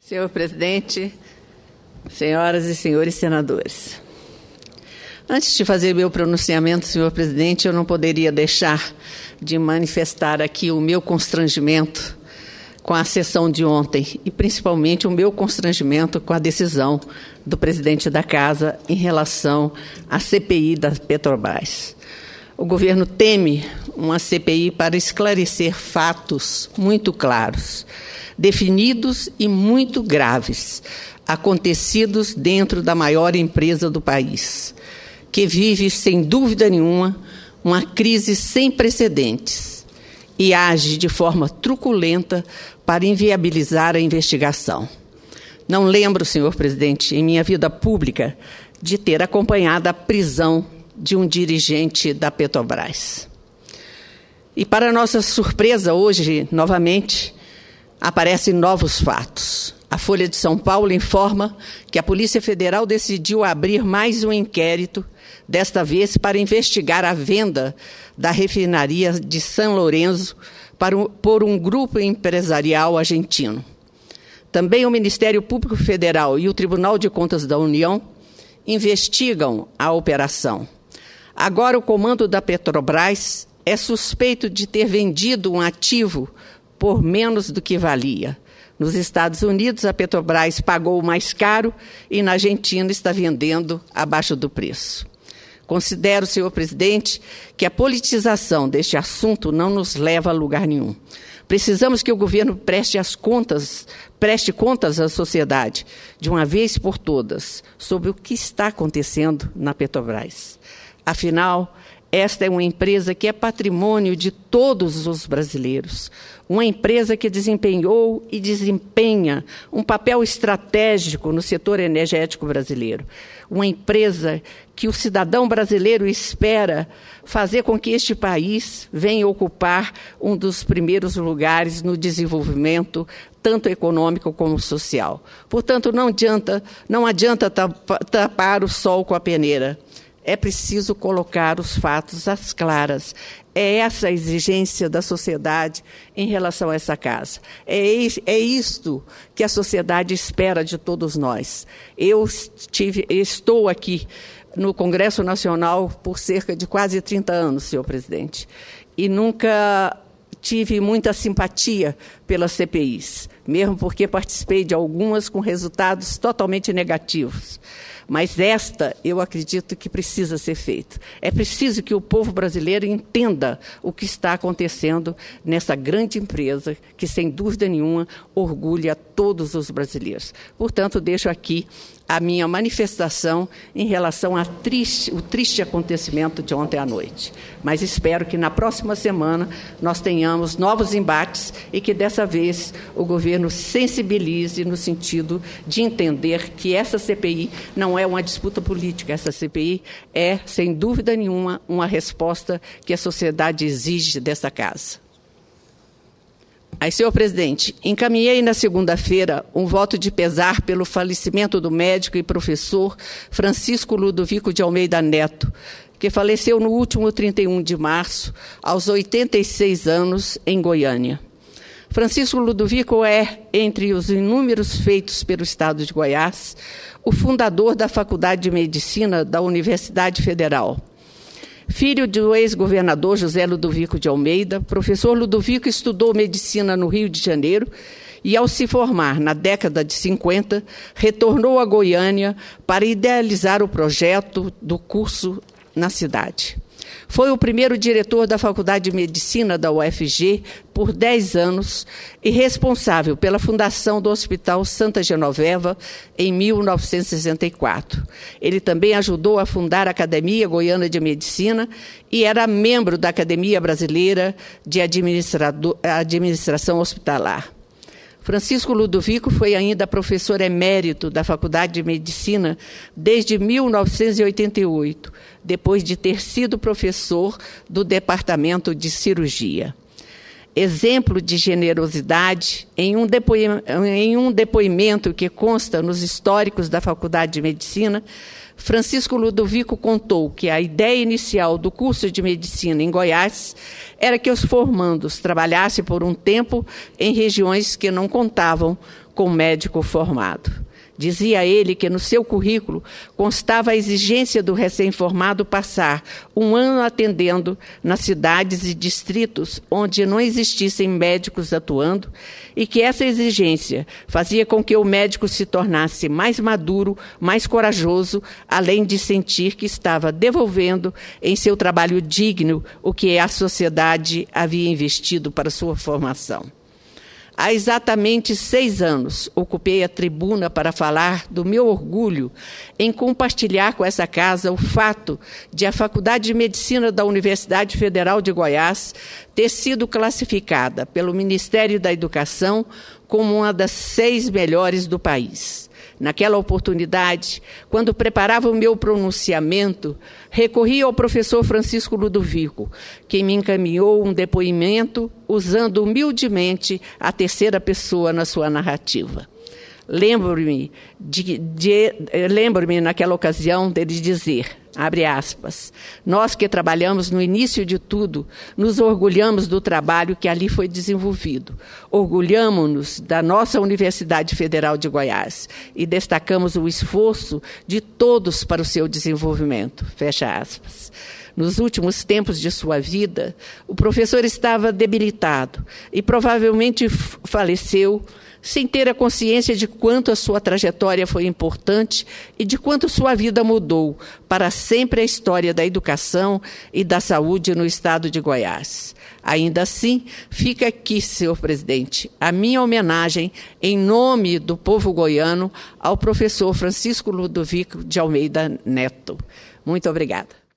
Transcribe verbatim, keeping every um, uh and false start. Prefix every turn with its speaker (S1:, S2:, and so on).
S1: Senhor presidente, senhoras e senhores senadores, antes de fazer meu pronunciamento, senhor presidente, eu não poderia deixar de manifestar aqui o meu constrangimento com a sessão de ontem e, principalmente, o meu constrangimento com a decisão do presidente da Casa em relação à C P I da Petrobras. O governo teme uma C P I para esclarecer fatos muito claros, definidos e muito graves, acontecidos dentro da maior empresa do país, que vive, sem dúvida nenhuma, uma crise sem precedentes e age de forma truculenta para inviabilizar a investigação. Não lembro, senhor presidente, em minha vida pública, de ter acompanhado a prisão de um dirigente da Petrobras. E, para nossa surpresa, hoje, novamente, aparecem novos fatos. A Folha de São Paulo informa que a Polícia Federal decidiu abrir mais um inquérito, desta vez para investigar a venda da refinaria de São Lourenço para um, por um grupo empresarial argentino. Também o Ministério Público Federal e o Tribunal de Contas da União investigam a operação. Agora, o comando da Petrobras é suspeito de ter vendido um ativo por menos do que valia. Nos Estados Unidos, a Petrobras pagou mais caro e na Argentina está vendendo abaixo do preço. Considero, senhor presidente, que a politização deste assunto não nos leva a lugar nenhum. Precisamos que o governo preste as contas, preste contas à sociedade, de uma vez por todas, sobre o que está acontecendo na Petrobras. Afinal, esta é uma empresa que é patrimônio de todos os brasileiros, uma empresa que desempenhou e desempenha um papel estratégico no setor energético brasileiro, uma empresa que o cidadão brasileiro espera fazer com que este país venha ocupar um dos primeiros lugares no desenvolvimento, tanto econômico como social. Portanto, não adianta, não adianta tapar o sol com a peneira. É preciso colocar os fatos às claras. É essa a exigência da sociedade em relação a essa casa. É, é isto que a sociedade espera de todos nós. Eu estive, estou aqui no Congresso Nacional por cerca de quase trinta anos, senhor presidente, e nunca tive muita simpatia pelas C P Is, mesmo porque participei de algumas com resultados totalmente negativos. Mas esta, eu acredito que precisa ser feita. É preciso que o povo brasileiro entenda o que está acontecendo nessa grande empresa que, sem dúvida nenhuma, orgulha todos os brasileiros. Portanto, deixo aqui a minha manifestação em relação ao triste, o triste acontecimento de ontem à noite. Mas espero que na próxima semana nós tenhamos novos embates e que dessa vez o governo sensibilize no sentido de entender que essa C P I não é uma disputa política, essa C P I é, sem dúvida nenhuma, uma resposta que a sociedade exige dessa casa. Aí, senhor presidente, encaminhei na segunda-feira um voto de pesar pelo falecimento do médico e professor Francisco Ludovico de Almeida Neto, que faleceu no último trinta e um de março, aos oitenta e seis anos, em Goiânia. Francisco Ludovico é, entre os inúmeros feitos pelo Estado de Goiás, o fundador da Faculdade de Medicina da Universidade Federal. Filho do ex-governador José Ludovico de Almeida, professor Ludovico estudou medicina no Rio de Janeiro e, ao se formar na década de cinquenta, retornou a Goiânia para idealizar o projeto do curso na cidade. Foi o primeiro diretor da Faculdade de Medicina da U F G por dez anos e responsável pela fundação do Hospital Santa Genoveva em mil novecentos e sessenta e quatro. Ele também ajudou a fundar a Academia Goiana de Medicina e era membro da Academia Brasileira de Administração Hospitalar. Francisco Ludovico foi ainda professor emérito da Faculdade de Medicina desde mil novecentos e oitenta e oito, depois de ter sido professor do Departamento de Cirurgia. Exemplo de generosidade, em um, depoimento, em um depoimento que consta nos históricos da Faculdade de Medicina, Francisco Ludovico contou que a ideia inicial do curso de medicina em Goiás era que os formandos trabalhassem por um tempo em regiões que não contavam com médico formado. Dizia ele que no seu currículo constava a exigência do recém-formado passar um ano atendendo nas cidades e distritos onde não existissem médicos atuando e que essa exigência fazia com que o médico se tornasse mais maduro, mais corajoso, além de sentir que estava devolvendo em seu trabalho digno o que a sociedade havia investido para sua formação. Há exatamente seis anos, ocupei a tribuna para falar do meu orgulho em compartilhar com essa casa o fato de a Faculdade de Medicina da Universidade Federal de Goiás ter sido classificada pelo Ministério da Educação como uma das seis melhores do país. Naquela oportunidade, quando preparava o meu pronunciamento, recorri ao professor Francisco Ludovico, que me encaminhou um depoimento usando humildemente a terceira pessoa na sua narrativa. Lembro-me de, de, lembro-me naquela ocasião dele dizer, abre aspas, nós que trabalhamos no início de tudo, nos orgulhamos do trabalho que ali foi desenvolvido. Orgulhamo-nos da nossa Universidade Federal de Goiás e destacamos o esforço de todos para o seu desenvolvimento. Fecha aspas. Nos últimos tempos de sua vida, o professor estava debilitado e provavelmente faleceu sem ter a consciência de quanto a sua trajetória foi importante e de quanto sua vida mudou para sempre a história da educação e da saúde no estado de Goiás. Ainda assim, fica aqui, senhor presidente, a minha homenagem em nome do povo goiano ao professor Francisco Ludovico de Almeida Neto. Muito obrigada.